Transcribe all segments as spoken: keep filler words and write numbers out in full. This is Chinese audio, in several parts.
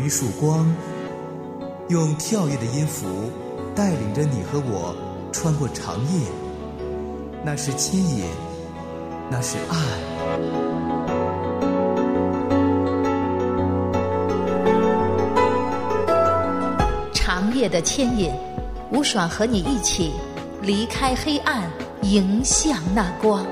一束光，用跳跃的音符带领着你和我穿过长夜。那是牵引，那是爱。 长夜的牵引，吴爽和你一起离开黑暗，迎向那光。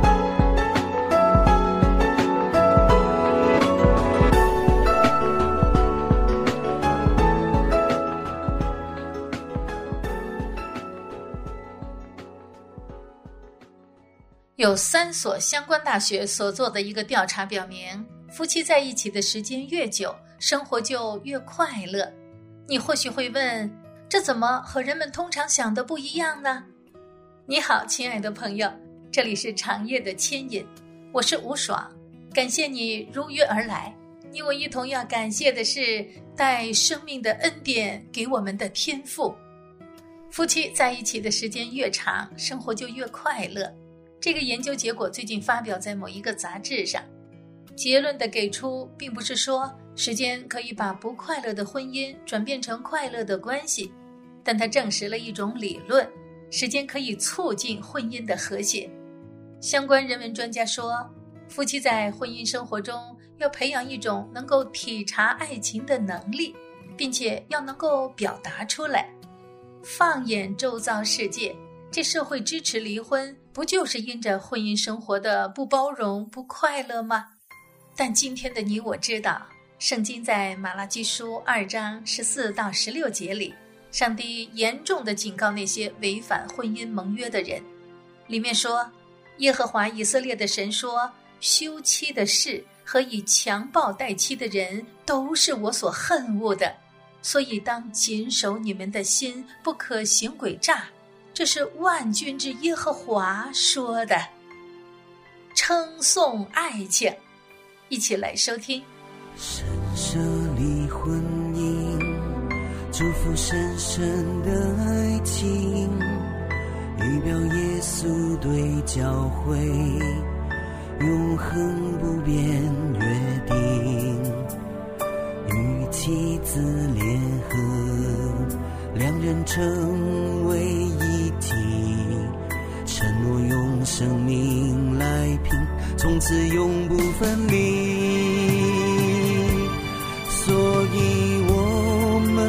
有三所相关大学所做的一个调查表明，夫妻在一起的时间越久，生活就越快乐。你或许会问，这怎么和人们通常想的不一样呢？你好，亲爱的朋友，这里是长夜的牵引，我是吴爽，感谢你如约而来。你我一同要感谢的是带生命的恩典给我们的天父。夫妻在一起的时间越长，生活就越快乐。这个研究结果最近发表在某一个杂志上，结论的给出并不是说时间可以把不快乐的婚姻转变成快乐的关系，但它证实了一种理论，时间可以促进婚姻的和谐。相关人文专家说，夫妻在婚姻生活中要培养一种能够体察爱情的能力，并且要能够表达出来。放眼周遭世界，这社会支持离婚，不就是因着婚姻生活的不包容、不快乐吗？但今天的你我知道，圣经在马拉基书二章十四到十六节里，上帝严重地警告那些违反婚姻盟约的人。里面说，耶和华以色列的神说，休妻的事和以强暴待妻的人都是我所恨恶的，所以当谨守你们的心，不可行诡诈。这是万军之耶和华说的。称颂爱情，一起来收听。 神设立婚姻，祝福深深的爱情，预表耶稣对教会永恒不变约定，与妻子联合，两人成为一体，承诺用生命来拼，从此永不分离。所以我们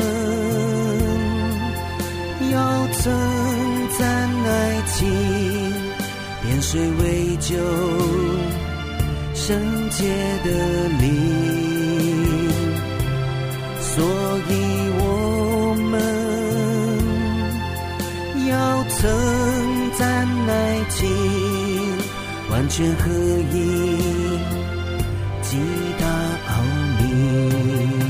要称赞爱情，变水为酒，圣洁的灵。所以我们要称赞爱情，完全合一，极大奥秘。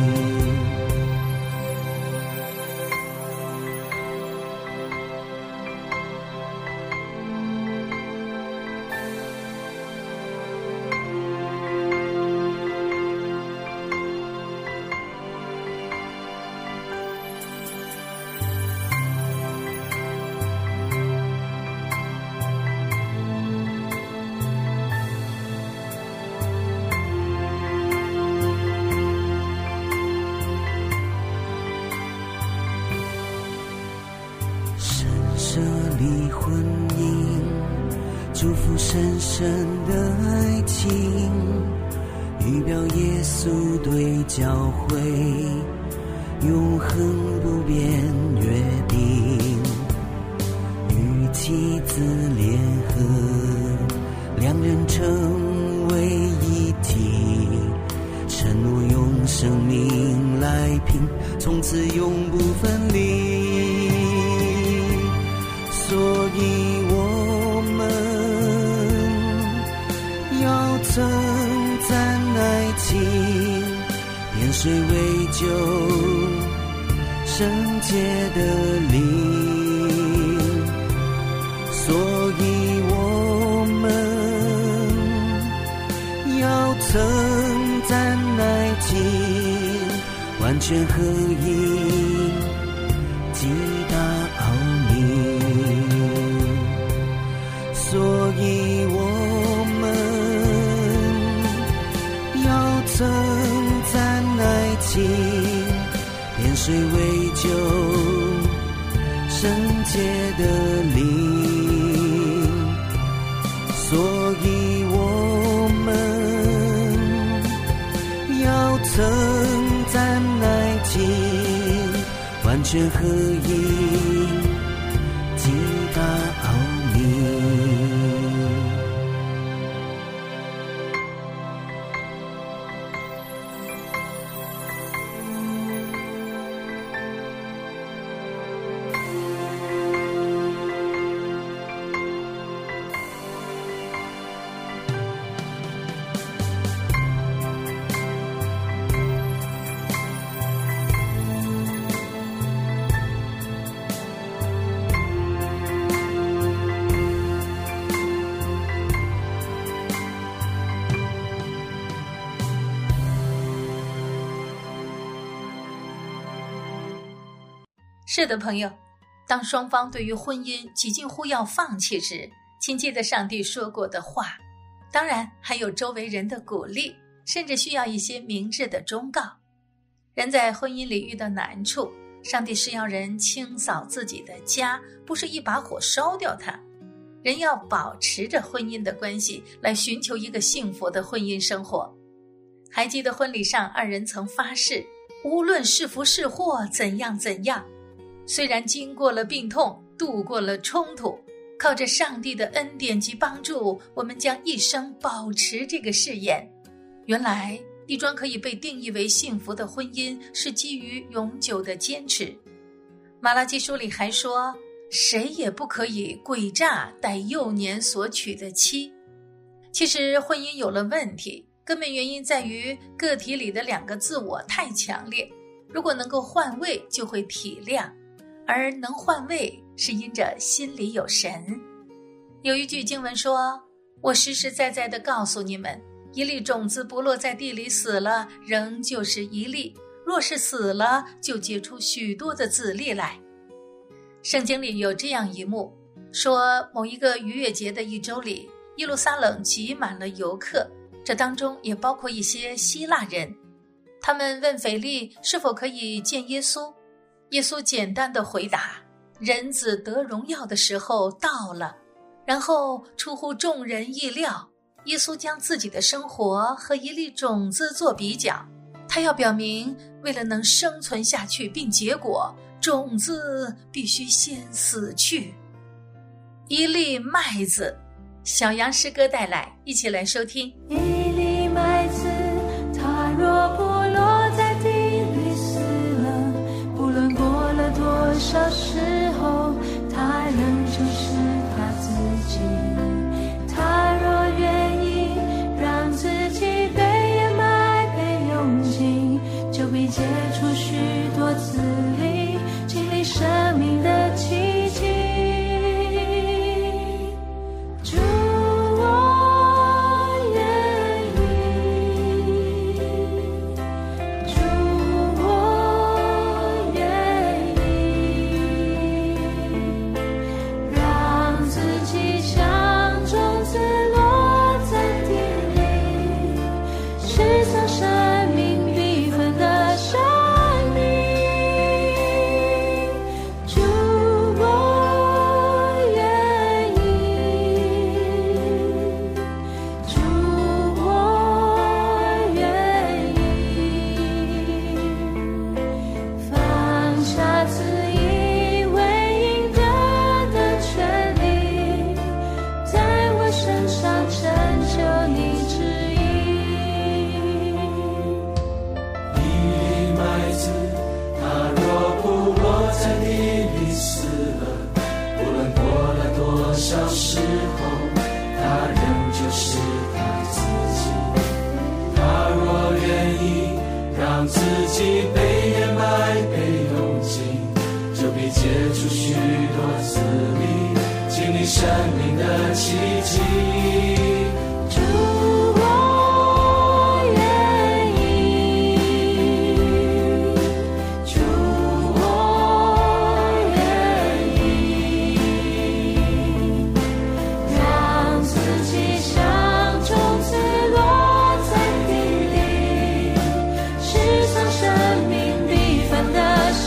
设立婚姻，祝福深深的爱情，预表耶稣对教会永恒不变约定，与妻子联合，两人成为一体，承诺用生命来拼，从此永不分离。所以我们要称赞爱情，变水为酒，圣洁的灵。所以我们要称赞爱情，完全合一，极大奥秘。所以我们要称赞爱情， 水为酒，圣洁的灵，所以我们要称赞爱情，完全合一，极大奥秘。 是的，朋友，当双方对于婚姻几近乎要放弃时，请记得上帝说过的话，当然还有周围人的鼓励，甚至需要一些明智的忠告。人在婚姻里遇到难处，上帝是要人清扫自己的家，不是一把火烧掉它。人要保持着婚姻的关系，来寻求一个幸福的婚姻生活。还记得婚礼上二人曾发誓，无论是福是祸，怎样怎样，虽然经过了病痛，度过了冲突，靠着上帝的恩典及帮助，我们将一生保持这个誓言。原来一桩可以被定义为幸福的婚姻是基于永久的坚持。马拉基书里还说，谁也不可以诡诈待幼年所娶的妻。其实婚姻有了问题，根本原因在于个体里的两个自我太强烈，如果能够换位就会体谅，而能换位是因着心里有神。有一句经文说，我实实在在地告诉你们，一粒种子不落在地里死了，仍旧是一粒，若是死了，就结出许多的子粒来。圣经里有这样一幕，说某一个逾越节的一周里，耶路撒冷挤满了游客，这当中也包括一些希腊人。他们问腓力是否可以见耶稣，耶稣简单地回答，人子得荣耀的时候到了。然后出乎众人意料，耶稣将自己的生活和一粒种子做比较，他要表明为了能生存下去并结果，种子必须先死去。一粒麦子，小杨诗歌带来，一起来收听。 一粒麦子，它若不落在地里死了，不论过了多少时候，它仍旧是它自己。它若愿意让自己被掩埋被用尽，就必结出许多子粒，经历生命的奇迹。生命必分的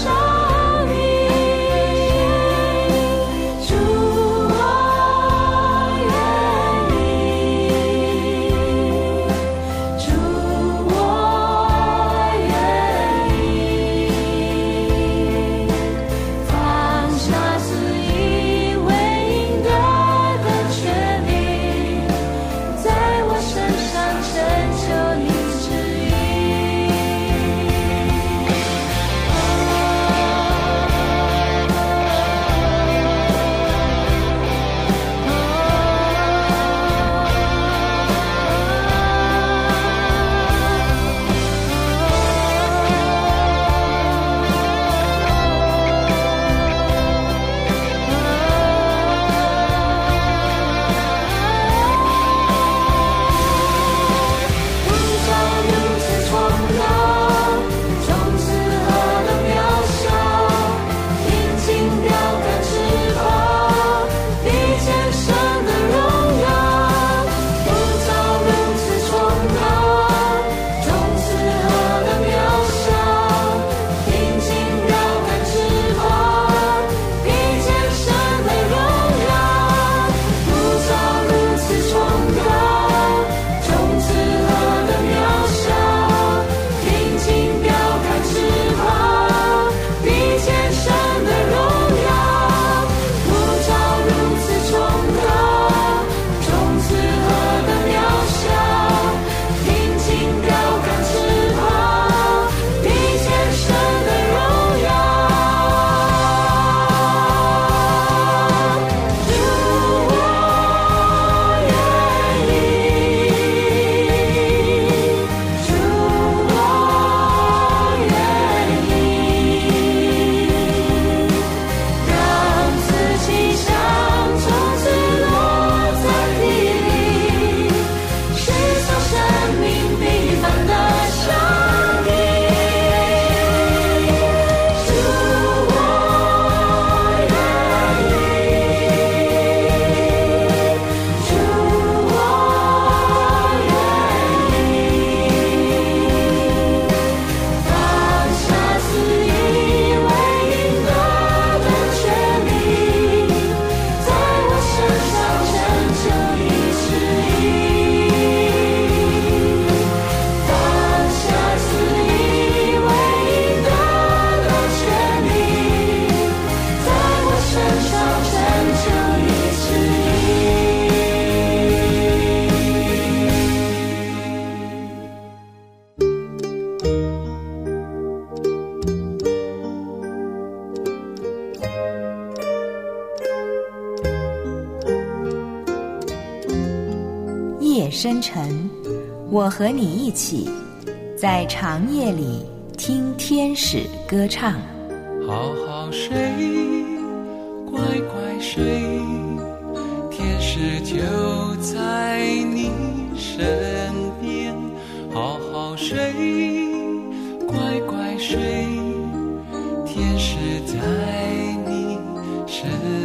夜深沉，我和你一起在长夜里听天使歌唱。 好好睡，乖乖睡，天使就在你身边。好好睡，乖乖睡，天使在你身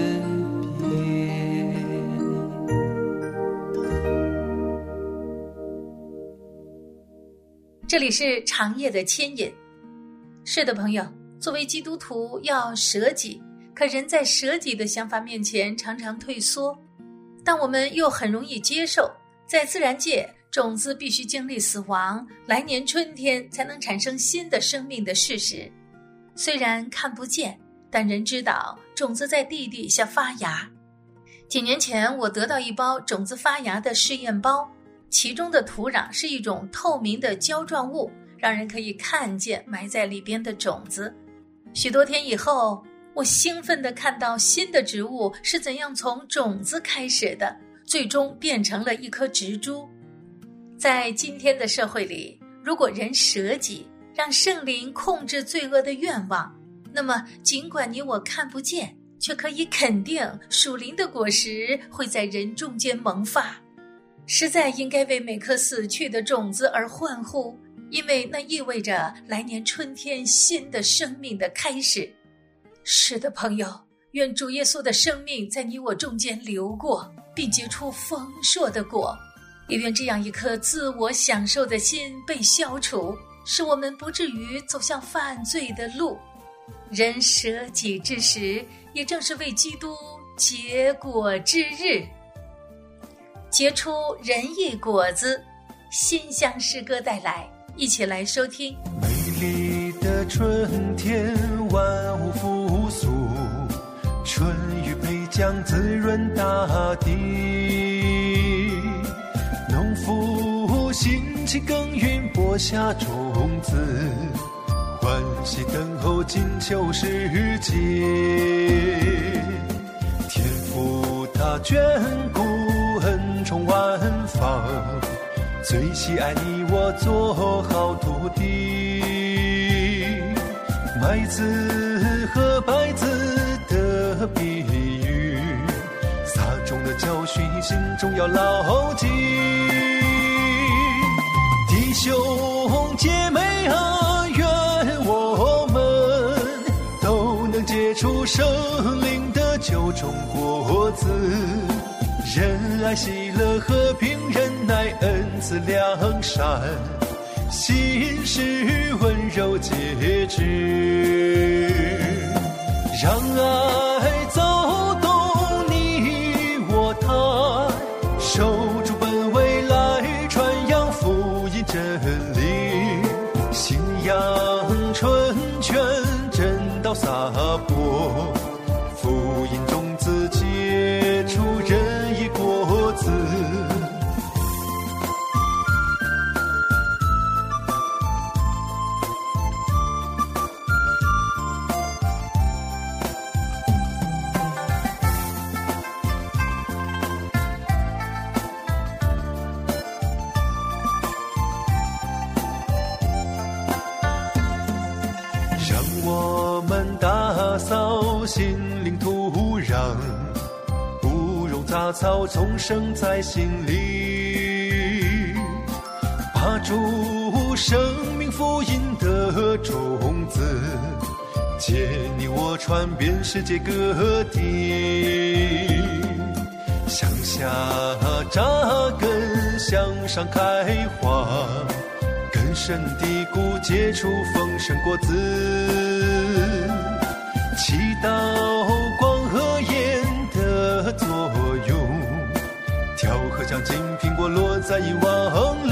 边。 这里是长夜的牵引。是的，朋友，作为基督徒要舍己，可人在舍己的想法面前常常退缩，但我们又很容易接受，在自然界，种子必须经历死亡，来年春天才能产生新的生命的事实。虽然看不见，但人知道种子在地底下发芽。几年前，我得到一包种子发芽的试验包，其中的土壤是一种透明的胶状物，让人可以看见埋在里边的种子。许多天以后，我兴奋地看到新的植物是怎样从种子开始的，最终变成了一颗植株。在今天的社会里，如果人舍己，让圣灵控制罪恶的愿望，那么尽管你我看不见，却可以肯定属灵的果实会在人中间萌发。实在应该为每颗死去的种子而欢呼，因为那意味着来年春天新的生命的开始。是的，朋友，愿主耶稣的生命在你我中间流过，并结出丰硕的果，也愿这样一颗自我享受的心被消除，使我们不至于走向犯罪的路。人舍己之时，也正是为基督结果之日。结出仁义果子，馨香诗歌带来，一起来收听。 美丽的春天，万物复苏，春雨配浆滋润大地，农夫辛勤耕耘，播下种子，欢喜等候金秋时节。天父他眷顾，恩宠万方，最喜爱你我做好土地。麦子和白子的比喻，撒种的教训心中要牢记。弟兄姐妹啊，愿我们都能结出圣灵的九种果子，仁爱喜乐和平忍耐恩慈良善，心是温柔节制，让爱走动你我他，守住本位来传扬福音真理，信仰春泉真道洒播，福音种子结出仁义果子。让我们打扫心灵土壤，不容杂草丛生在心里，把主生命福音的种子借你我传遍世界各地，向下扎根，向上开花，根深蒂固结出丰盛果子，祈祷光和盐的作用，调和将金苹果落在一网里。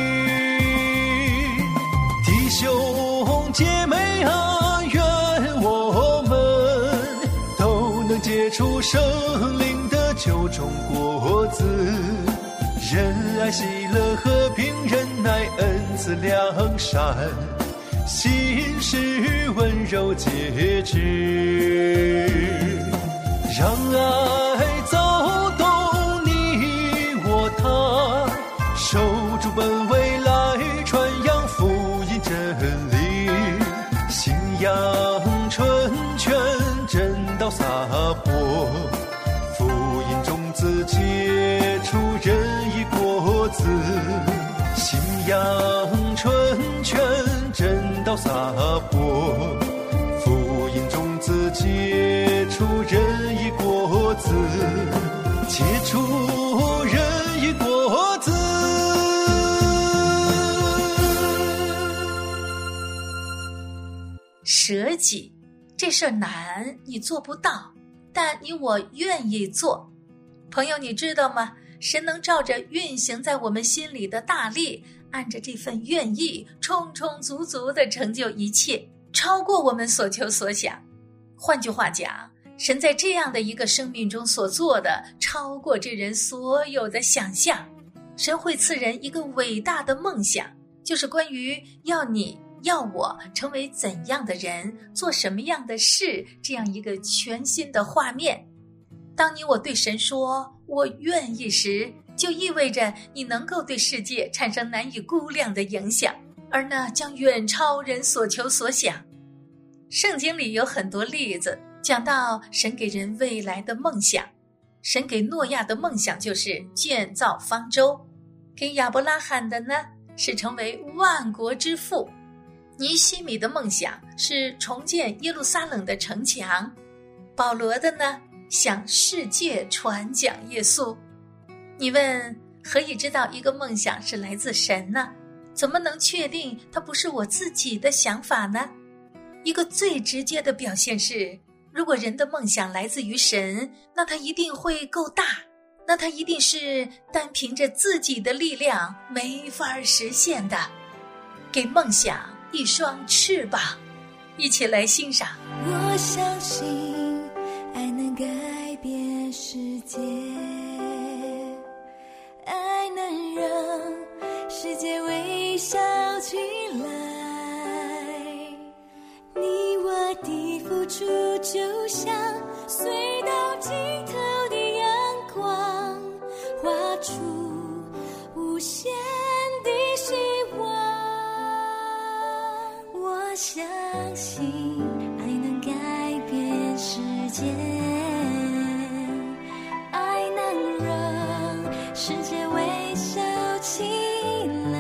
弟兄姐妹啊，愿我们都能结出圣灵的九种果子，仁爱喜乐和平忍耐恩慈良善，心是温柔节制，让爱走动你我他， 守住本位来传扬福音真理，信仰纯全，真道洒播，福音种子结出仁义果子，信仰纯全，真道洒播，福音种子结出仁义果子，结出仁义果子。 舍己这事儿难，你做不到，但你我愿意做。朋友，你知道吗？神能照着运行在我们心里的大力，按着这份愿意，充充足足地成就一切，超过我们所求所想。换句话讲，神在这样的一个生命中所做的，超过这人所有的想象。神会赐人一个伟大的梦想，就是关于要你要我成为怎样的人，做什么样的事，这样一个全新的画面。当你我对神说我愿意时，就意味着你能够对世界产生难以估量的影响，而那将远超人所求所想。圣经里有很多例子讲到神给人未来的梦想。神给诺亚的梦想就是建造方舟，给亚伯拉罕的呢是成为万国之父，尼希米的梦想是重建耶路撒冷的城墙，保罗的呢向世界传讲耶稣。你问何以知道一个梦想是来自神呢？怎么能确定它不是我自己的想法呢？一个最直接的表现是，如果人的梦想来自于神，那它一定会够大，那它一定是单凭着自己的力量没法实现的。给梦想一双翅膀，一起来欣赏。 我相信爱能改变世界，爱能让世界微笑起来，你我的付出就像隧道尽头的阳光，画出无限的希望。我相信爱能改变世界，爱能让世界微笑起来，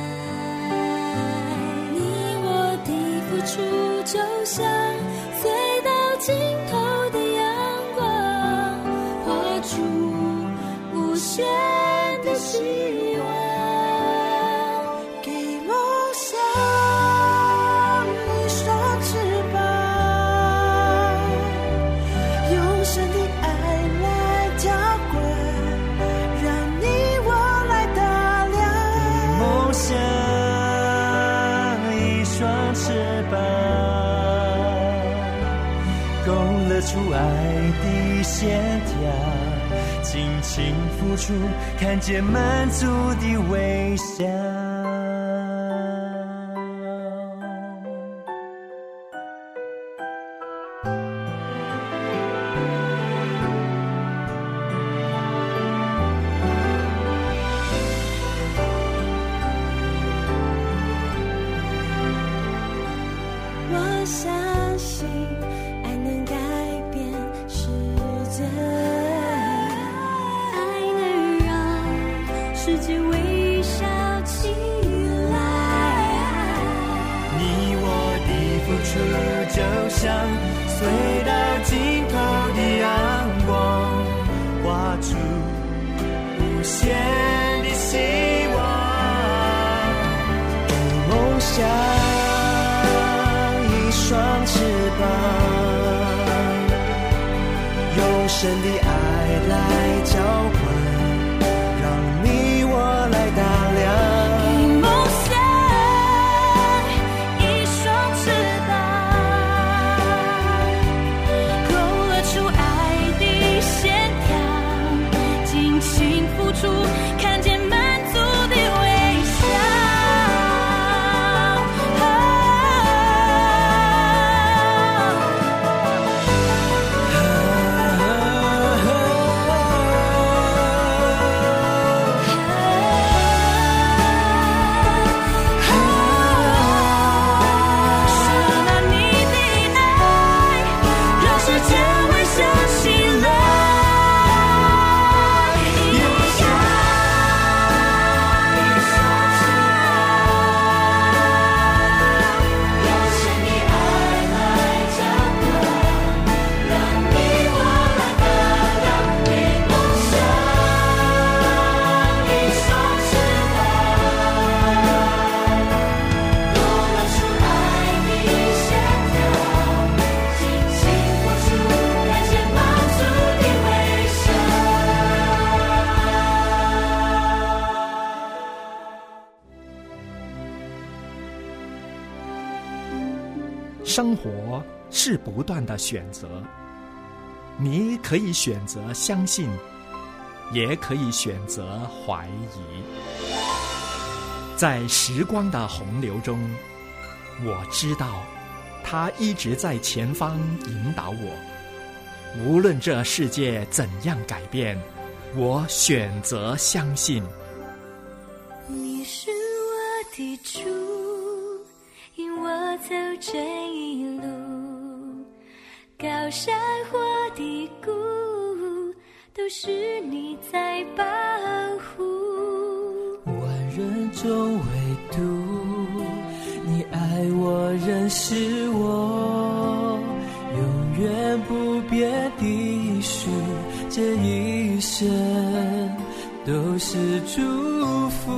你我的付出就像隧道尽头的阳光，画出无限的希望。给梦想一双翅膀，用神的爱来浇灌，让你我来打量。 梦想一双翅膀，勾勒出爱的线条，尽情付出，看见满足的微笑。 我相信爱能改变世界，爱能让世界微笑起来， 你我的付出就像隧道尽头的阳光，画出无限的希望。给梦想双翅膀，用神的爱来浇灌，让你我来打量。 给梦想一双翅膀，勾勒出爱的线条，尽情付出，看见满足的微笑。 生活是不断的选择，你可以选择相信，也可以选择怀疑。在时光的洪流中，我知道他一直在前方引导我。无论这世界怎样改变，我选择相信。 你是我的主，引我走这一路，高山或低谷，都是你在保护。 万人中唯独你爱我，认识我，永远不变的是这一生都是祝福。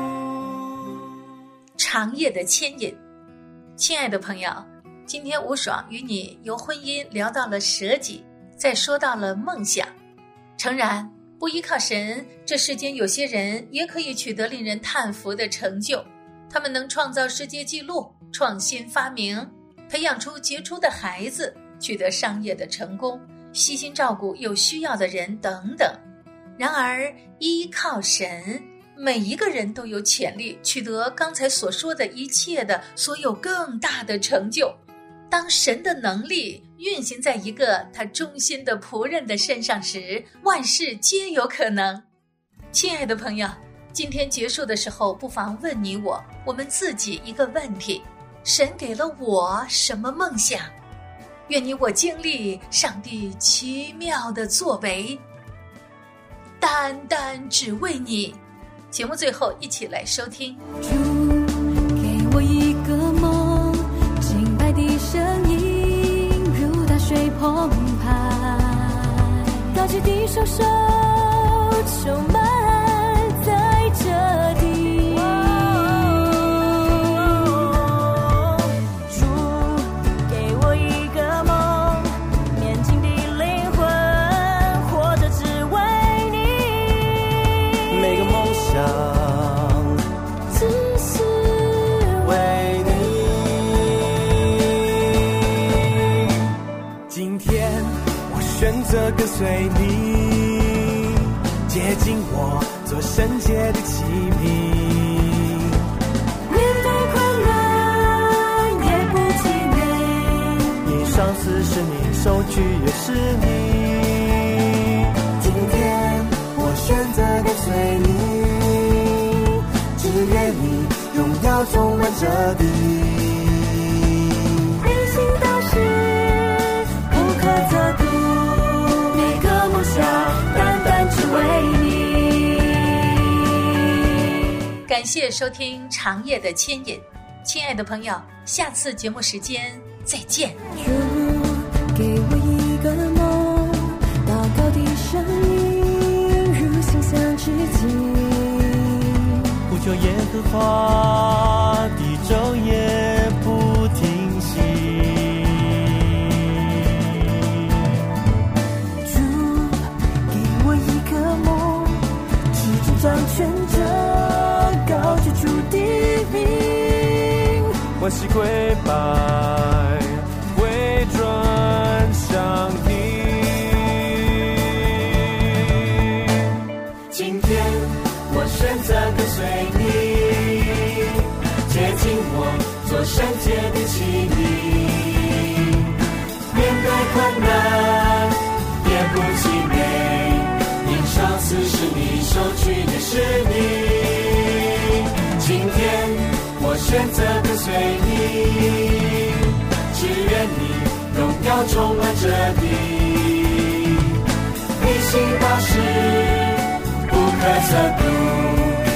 长夜的牵引。亲爱的朋友，今天吴爽与你由婚姻聊到了舍己，再说到了梦想。诚然，不依靠神，这世间有些人也可以取得令人叹服的成就，他们能创造世界纪录，创新发明，培养出杰出的孩子，取得商业的成功，悉心照顾有需要的人等等。然而依靠神，每一个人都有潜力取得刚才所说的一切的所有更大的成就。当神的能力运行在一个他忠心的仆人的身上时，万事皆有可能。亲爱的朋友，今天结束的时候，不妨问你我我们自己一个问题：神给了我什么梦想？愿你我经历上帝奇妙的作为，单单只为你。节目最后一起来收听。 主给我一个梦，敬拜的声音如大水澎湃，高举的双手充满在这地。主给我一个梦，年轻的灵魂活着只为你， 每个梦想只是为你。今天我选择跟随你，接近我，做圣洁的器皿。 面对困难也不气馁， 你上司是你，收据也是你。今天我选择跟随你，只愿你荣耀充满这地。 内心大事不可测度，每个梦想单单只为你。 感谢收听长夜的牵引。亲爱的朋友，下次节目时间再见。 主给我一个梦，祷告的声音如心相之境， 呼求耶和华的昼夜不停息。 主给我一个梦，持主掌权者，高举主的名， 欢喜跪拜，回转向你。今天我选择跟随你，接近我，做圣洁的器皿。面对困难也不气馁，因上司是你，收据也是你。今天我选择跟随你，只愿你荣耀充满这地。你行大事不可测度，